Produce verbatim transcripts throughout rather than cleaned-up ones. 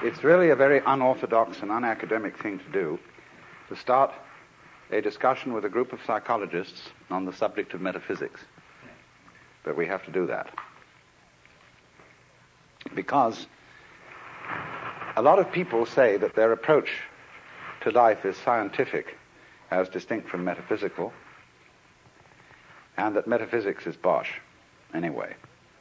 It's really a very unorthodox and unacademic thing to do, to start a discussion with a group of psychologists on the subject of metaphysics. But we have to do that. Because a lot of people say that their approach to life is scientific as distinct from metaphysical, and that metaphysics is bosh anyway.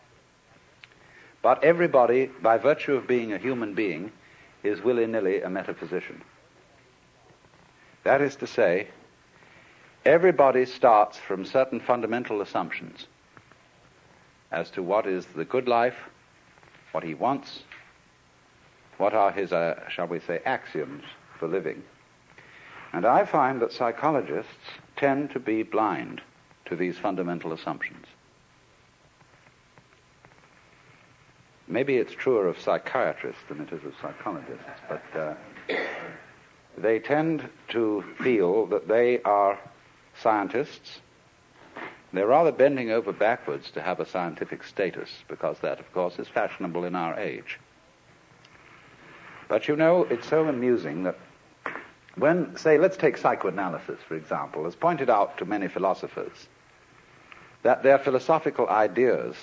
But everybody, by virtue of being a human being, is willy-nilly a metaphysician. That is to say, everybody starts from certain fundamental assumptions as to what is the good life, what he wants, what are his, uh, shall we say, axioms for living. And I find that psychologists tend to be blind to these fundamental assumptions. Maybe it's truer of psychiatrists than it is of psychologists, but uh, they tend to feel that they are scientists. They're rather bending over backwards to have a scientific status, because that, of course, is fashionable in our age. But you know, it's so amusing that when, say, let's take psychoanalysis, for example, as pointed out to many philosophers, that their philosophical ideas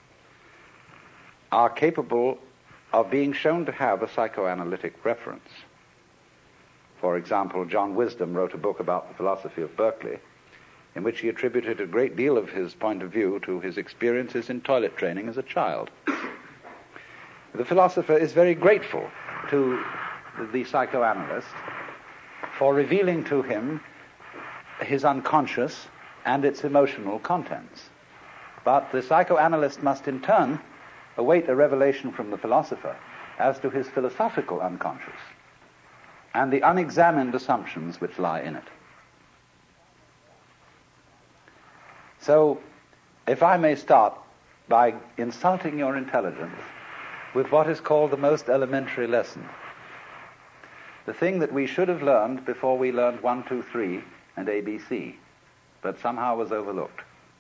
are capable of being shown to have a psychoanalytic reference. For example, John Wisdom wrote a book about the philosophy of Berkeley, in which he attributed a great deal of his point of view to his experiences in toilet training as a child. The philosopher is very grateful to the psychoanalyst for revealing to him his unconscious and its emotional contents. But the psychoanalyst must in turn await a revelation from the philosopher as to his philosophical unconscious and the unexamined assumptions which lie in it. So, if I may start by insulting your intelligence with what is called the most elementary lesson, the thing that we should have learned before we learned one, two, three and A B C, but somehow was overlooked.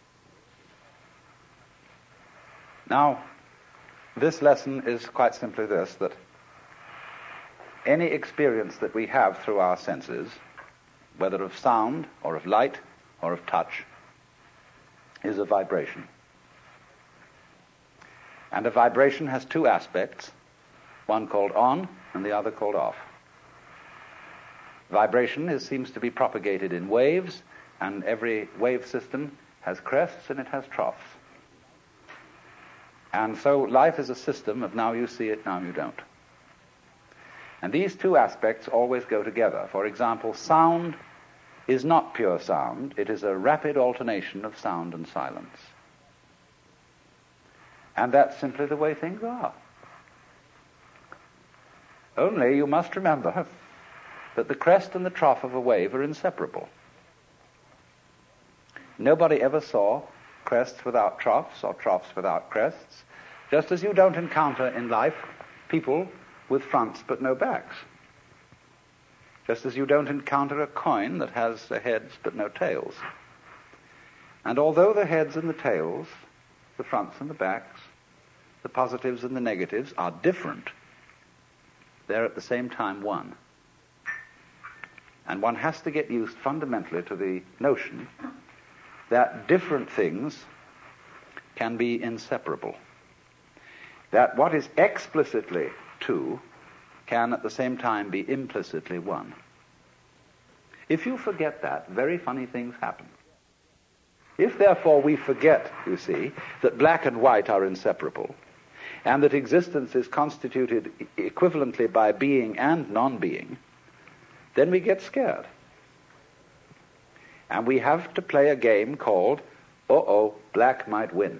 Now, this lesson is quite simply this, that any experience that we have through our senses, whether of sound or of light or of touch, is a vibration. And a vibration has two aspects, one called on and the other called off. Vibration is, seems to be propagated in waves, and every wave system has crests and it has troughs. And so life is a system of now you see it, now you don't. And these two aspects always go together. For example, sound is not pure sound. It is a rapid alternation of sound and silence. And that's simply the way things are. Only you must remember that the crest and the trough of a wave are inseparable. Nobody ever saw crests without troughs or troughs without crests, just as you don't encounter in life people with fronts but no backs. Just as you don't encounter a coin that has the heads but no tails. And although the heads and the tails, the fronts and the backs, the positives and the negatives are different, they're at the same time one. And one has to get used fundamentally to the notion that different things can be inseparable. That what is explicitly two can at the same time be implicitly one. If you forget that, very funny things happen. If therefore we forget, you see, that black and white are inseparable, and that existence is constituted equivalently by being and non-being, then we get scared. And we have to play a game called, uh-oh, black might win.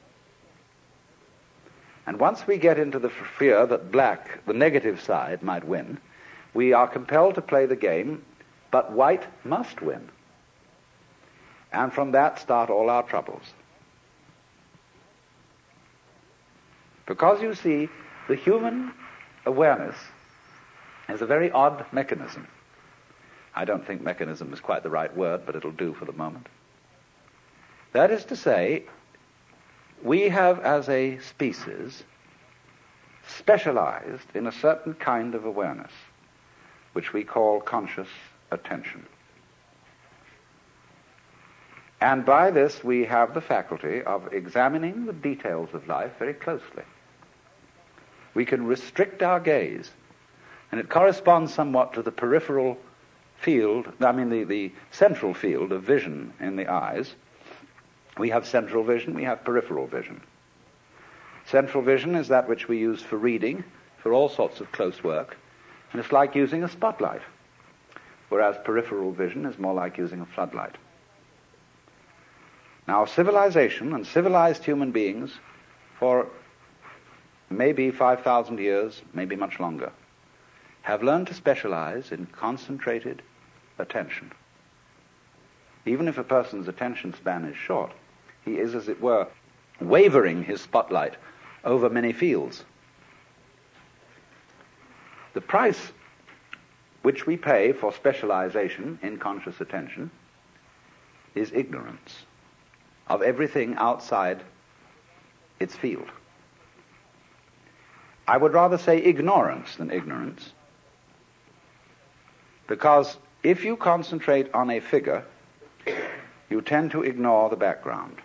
And once we get into the fear that black, the negative side, might win, we are compelled to play the game, but white must win. And from that start all our troubles. Because you see, the human awareness is a very odd mechanism. I don't think mechanism is quite the right word, but it'll do for the moment. That is to say, we have as a species specialized in a certain kind of awareness, which we call conscious attention. And by this we have the faculty of examining the details of life very closely. We can restrict our gaze, and it corresponds somewhat to the peripheral field, I mean the, the central field of vision in the eyes. We have central vision, we have peripheral vision. Central vision is that which we use for reading, for all sorts of close work, and it's like using a spotlight, whereas peripheral vision is more like using a floodlight. Now, civilization and civilized human beings for maybe five thousand years, maybe much longer, have learned to specialize in concentrated attention. Even if a person's attention span is short, he is, as it were, wavering his spotlight over many fields. The price which we pay for specialization in conscious attention is ignorance of everything outside its field. I would rather say ignorance than ignorance, because if you concentrate on a figure, you tend to ignore the background.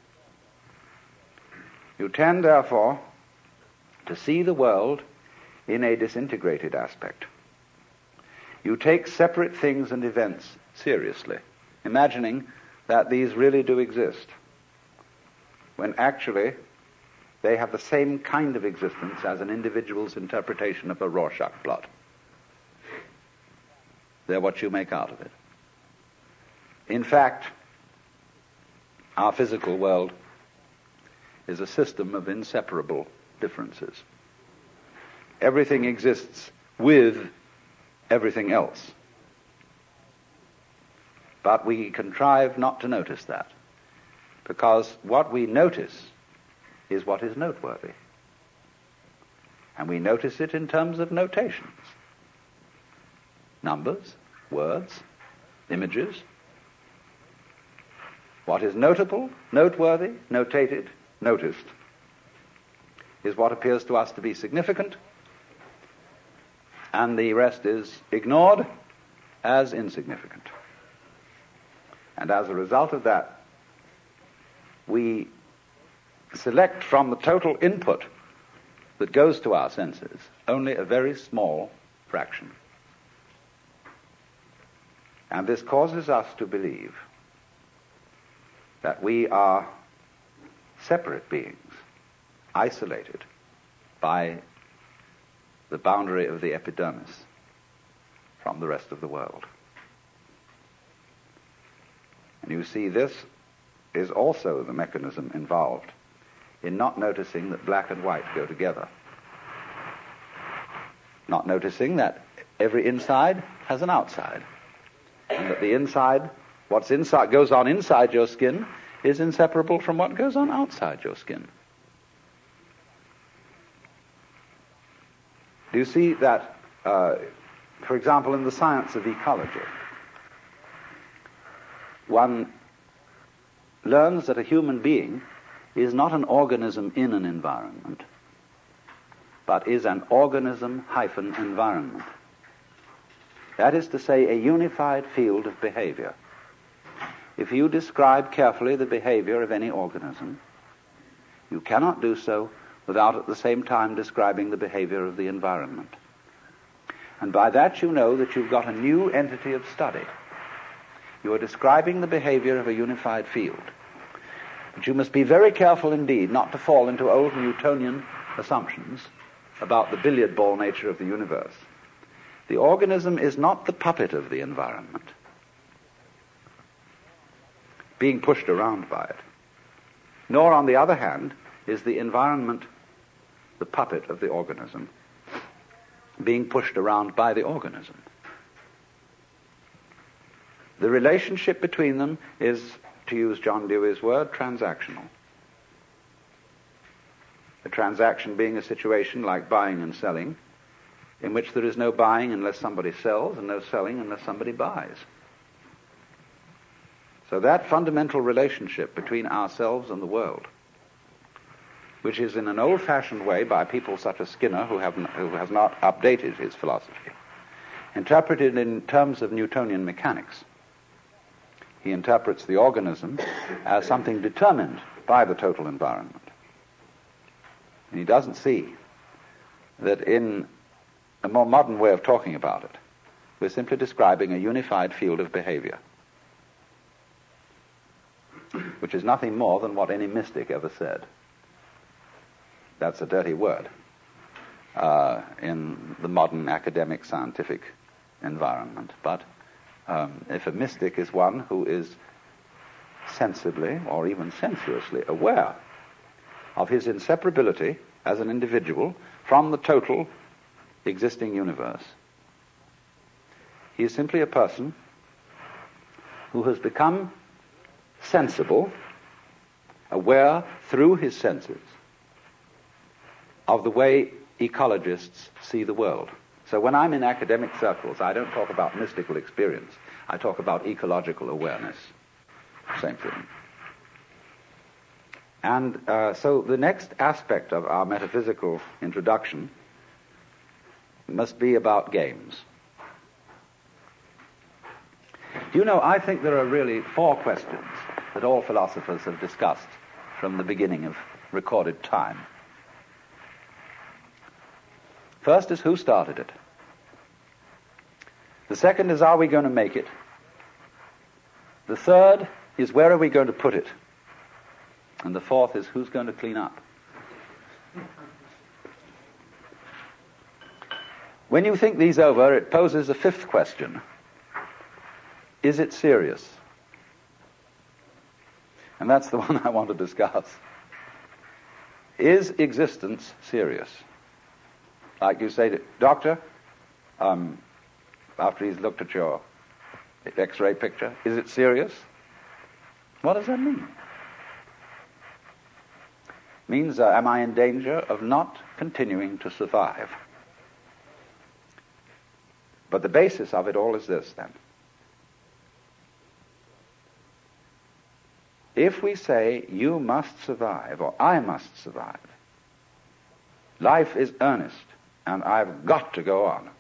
You tend, therefore, to see the world in a disintegrated aspect. You take separate things and events seriously, imagining that these really do exist, when actually they have the same kind of existence as an individual's interpretation of a Rorschach plot. They're what you make out of it. In fact, our physical world is a system of inseparable differences. Everything exists with everything else. But we contrive not to notice that, because what we notice is what is noteworthy. And we notice it in terms of notations. Numbers, words, images. What is notable, noteworthy, notated, noticed, is what appears to us to be significant, and the rest is ignored as insignificant. And as a result of that, we select from the total input that goes to our senses only a very small fraction. And this causes us to believe that we are separate beings, isolated by the boundary of the epidermis from the rest of the world. And you see, this is also the mechanism involved in not noticing that black and white go together. Not noticing that every inside has an outside, and that the inside, what's inside, goes on inside your skin is inseparable from what goes on outside your skin. Do you see that, uh, for example, in the science of ecology, one learns that a human being is not an organism in an environment, but is an organism hyphen environment. That is to say, a unified field of behavior. If you describe carefully the behavior of any organism, you cannot do so without at the same time describing the behavior of the environment. And by that you know that you've got a new entity of study. You are describing the behavior of a unified field. But you must be very careful indeed not to fall into old Newtonian assumptions about the billiard ball nature of the universe. The organism is not the puppet of the environment, being pushed around by it. Nor, on the other hand, is the environment the puppet of the organism, being pushed around by the organism. The relationship between them is, to use John Dewey's word, transactional. A transaction being a situation like buying and selling, in which there is no buying unless somebody sells, and no selling unless somebody buys. So that fundamental relationship between ourselves and the world which is in an old-fashioned way by people such as Skinner, who, have n- who has not updated his philosophy, interpreted in terms of Newtonian mechanics. He interprets the organism as something determined by the total environment. And he doesn't see that in a more modern way of talking about it, we're simply describing a unified field of behavior, which is nothing more than what any mystic ever said. That's a dirty word uh, in the modern academic scientific environment. But um, if a mystic is one who is sensibly or even sensuously aware of his inseparability as an individual from the total existing universe, he is simply a person who has become sensible, aware through his senses of the way ecologists see the world. So when I'm in academic circles, I don't talk about mystical experience. I talk about ecological awareness. Same thing. And uh, so the next aspect of our metaphysical introduction must be about games. Do you know, I think there are really four questions that all philosophers have discussed from the beginning of recorded time. First is, who started it? The second is, are we going to make it? The third is, where are we going to put it? And the fourth is, who's going to clean up? When you think these over, it poses a fifth question. Is it serious? And that's the one I want to discuss. Is existence serious? Like you say to, doctor, um, after he's looked at your X-ray picture, is it serious? What does that mean? It means, uh, am I in danger of not continuing to survive? But the basis of it all is this, then. If we say, you must survive, or I must survive, life is earnest, and I've got to go on,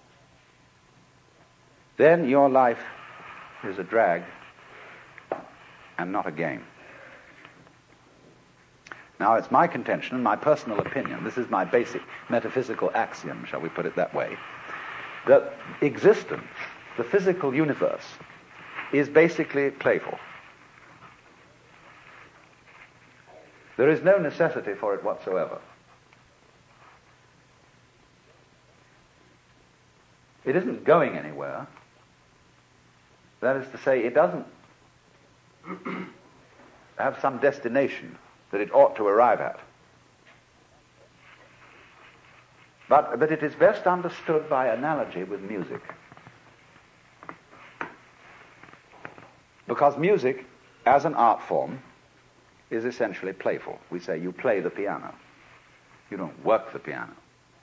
then your life is a drag and not a game. Now, it's my contention and my personal opinion, this is my basic metaphysical axiom, shall we put it that way, that existence, the physical universe, is basically playful. There is no necessity for it whatsoever. It isn't going anywhere. That is to say, it doesn't have some destination that it ought to arrive at. But, but it is best understood by analogy with music. Because music, as an art form, is essentially playful. We say you play the piano. You don't work the piano.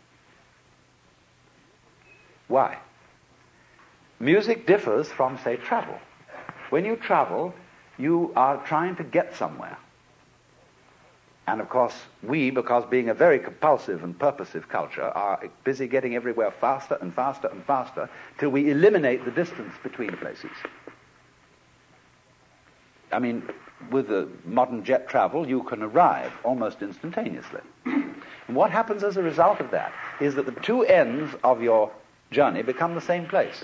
Why? Music differs from, say, travel. When you travel, you are trying to get somewhere. And of course, we, because being a very compulsive and purposive culture, are busy getting everywhere faster and faster and faster till we eliminate the distance between places. I mean, with the modern jet travel, you can arrive almost instantaneously. And what happens as a result of that is that the two ends of your journey become the same place.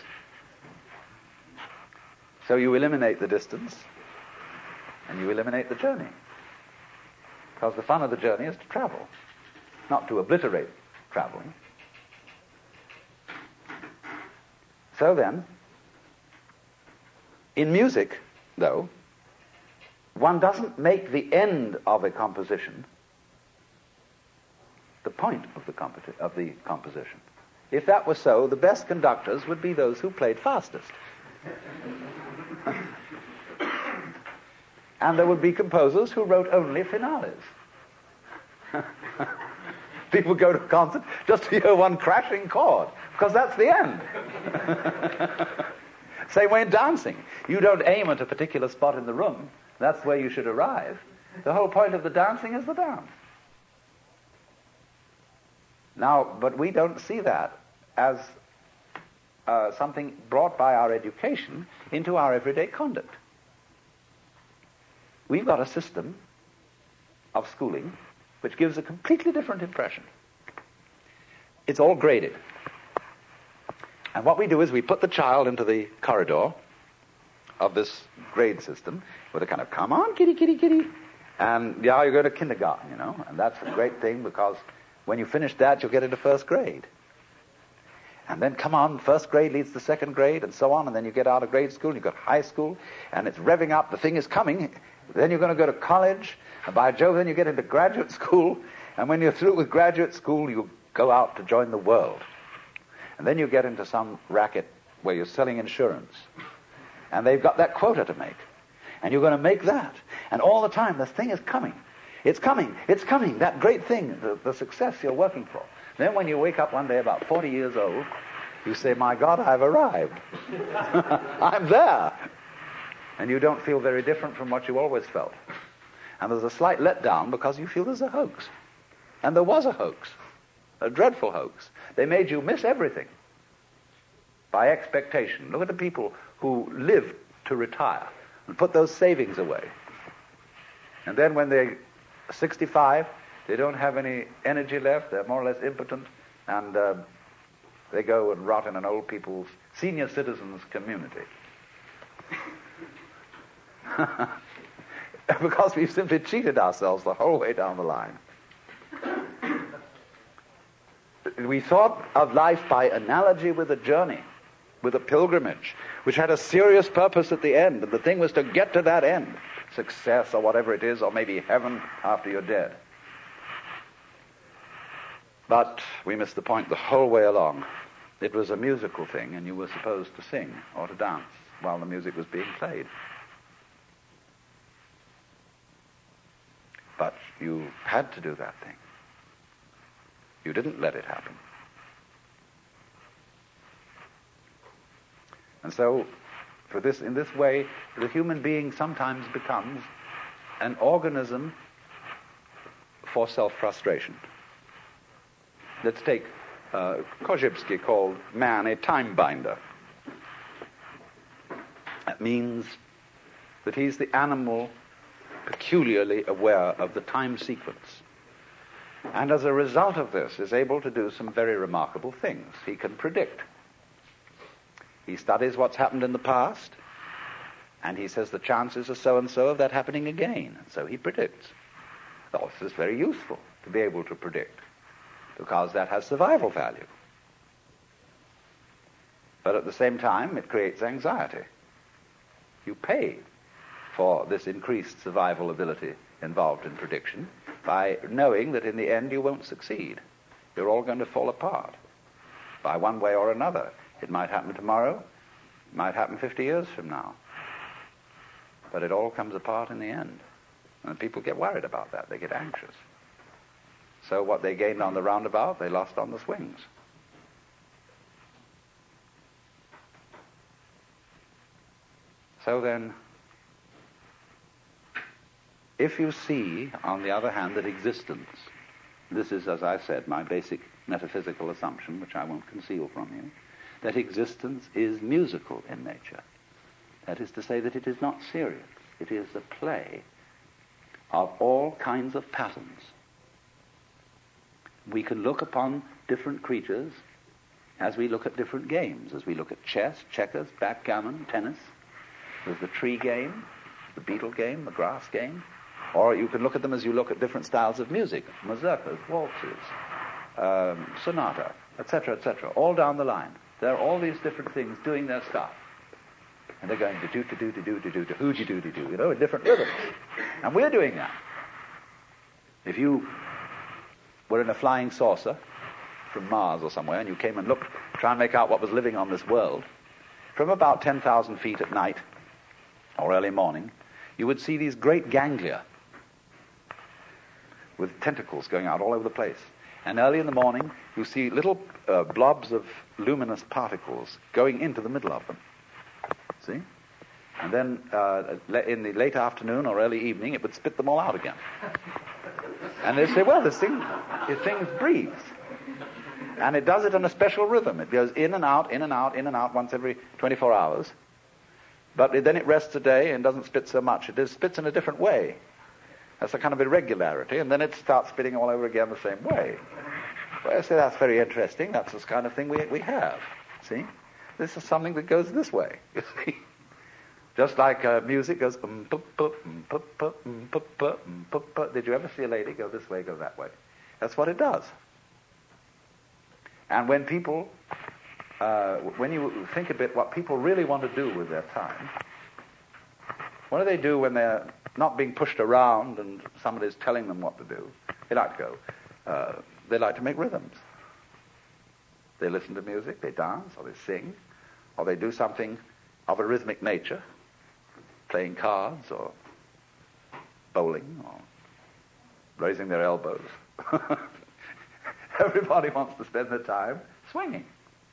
So you eliminate the distance, and you eliminate the journey. Because the fun of the journey is to travel, not to obliterate traveling. So then, in music, though, one doesn't make the end of a composition the point of the, competi- of the composition. If that were so, the best conductors would be those who played fastest. And there would be composers who wrote only finales. People go to a concert just to hear one crashing chord, because that's the end. Same way in dancing. You don't aim at a particular spot in the room. That's where you should arrive. The whole point of the dancing is the dance. Now, but we don't see that as uh, something brought by our education into our everyday conduct. We've got a system of schooling which gives a completely different impression. It's all graded. And what we do is we put the child into the corridor of this grade system with a kind of, come on, kitty, kitty, kitty. And yeah, you go to kindergarten, you know, and that's a great thing because when you finish that, you'll get into first grade. And then, come on, first grade leads to second grade and so on, and then you get out of grade school, and you've got high school, and it's revving up, the thing is coming. Then you're going to go to college, and by Jove, then you get into graduate school, and when you're through with graduate school, you go out to join the world. And then you get into some racket where you're selling insurance, and they've got that quota to make, and you're going to make that. And all the time, this thing is coming. It's coming. It's coming. That great thing, the, the success you're working for. Then when you wake up one day about forty years old, you say, my God, I've arrived. I'm there. And you don't feel very different from what you always felt. And there's a slight letdown because you feel there's a hoax. And there was a hoax. A dreadful hoax. They made you miss everything by expectation. Look at the people who live to retire and put those savings away. And then when they're sixty-five, they don't have any energy left, they're more or less impotent, and uh, they go and rot in an old people's, senior citizens community. Because we've simply cheated ourselves the whole way down the line. We thought of life by analogy with a journey, with a pilgrimage, which had a serious purpose at the end, and the thing was to get to that end, success or whatever it is, or maybe heaven after you're dead. But we missed the point the whole way along. It was a musical thing, and you were supposed to sing or to dance while the music was being played. But you had to do that thing. You didn't let it happen. And so, for this, in this way, the human being sometimes becomes an organism for self-frustration. Let's take uh, Korzybski called man a time binder. That means that he's the animal peculiarly aware of the time sequence. And as a result of this is able to do some very remarkable things. He can predict. He studies what's happened in the past, and he says the chances are so-and-so of that happening again. And so he predicts. Oh, this is very useful to be able to predict, because that has survival value. But at the same time, it creates anxiety. You pay for this increased survival ability involved in prediction by knowing that in the end you won't succeed. You're all going to fall apart by one way or another. It might happen tomorrow, it might happen fifty years from now. But it all comes apart in the end. And people get worried about that. They get anxious. So what they gained on the roundabout, they lost on the swings. So then, if you see, on the other hand, that existence, this is, as I said, my basic metaphysical assumption, which I won't conceal from you, that existence is musical in nature. That is to say that it is not serious. It is the play of all kinds of patterns. We can look upon different creatures as we look at different games, as we look at chess, checkers, backgammon, tennis. There's the tree game, the beetle game, the grass game. Or you can look at them as you look at different styles of music, mazurkas, waltzes, um, sonata, et cetera, et cetera, all down the line. There are all these different things doing their stuff. And they're going to do, to do, to do, to do, to hoogy doo, do, you know, in different rhythms. And we're doing that. If you were in a flying saucer from Mars or somewhere, and you came and looked, try and make out what was living on this world, from about ten thousand feet at night or early morning, you would see these great ganglia with tentacles going out all over the place. And early in the morning, you see little uh, blobs of luminous particles going into the middle of them. See? And then uh, in the late afternoon or early evening, it would spit them all out again. And they'd say, well, this thing, this thing breathes. And it does it in a special rhythm. It goes in and out, in and out, in and out once every twenty-four hours. But it, then it rests a day and doesn't spit so much. It just spits in a different way. That's a kind of irregularity, and then it starts spitting all over again the same way. Well, I say that's very interesting. That's this kind of thing we we have. See? This is something that goes this way, you see? Just like uh, music goes... Um, pu, pu, um, pu, pu, um, pu, pu, um, pu, pu. Did you ever see a lady go this way, go that way? That's what it does. And when people... Uh, when you think a bit what people really want to do with their time, what do they do when they're not being pushed around and somebody's telling them what to do? They like to go... Uh, they like to make rhythms. They listen to music, they dance, or they sing, or they do something of a rhythmic nature, playing cards, or bowling, or raising their elbows. Everybody wants to spend their time swinging.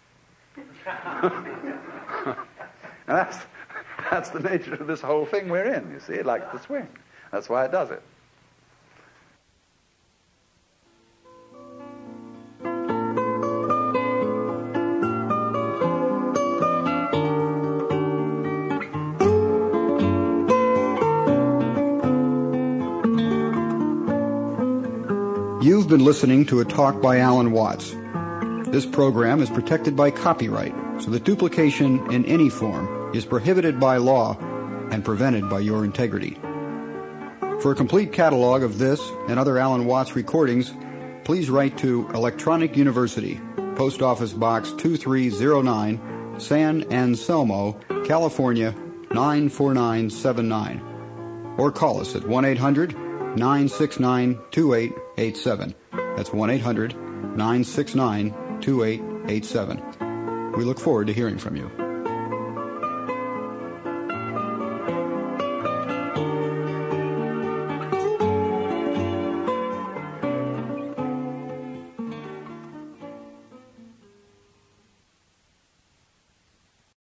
And that's, that's the nature of this whole thing we're in, you see. It likes to swing. That's why it does it. You've been listening to a talk by Alan Watts. This program is protected by copyright, so that duplication in any form is prohibited by law and prevented by your integrity. For a complete catalog of this and other Alan Watts recordings, please write to Electronic University, Post Office Box two three zero nine, San Anselmo, California nine four nine seven nine, or call us at one eight hundred nine six nine two eight eight seven. That's one eight hundred nine six nine two eight eight seven. We look forward to hearing from you.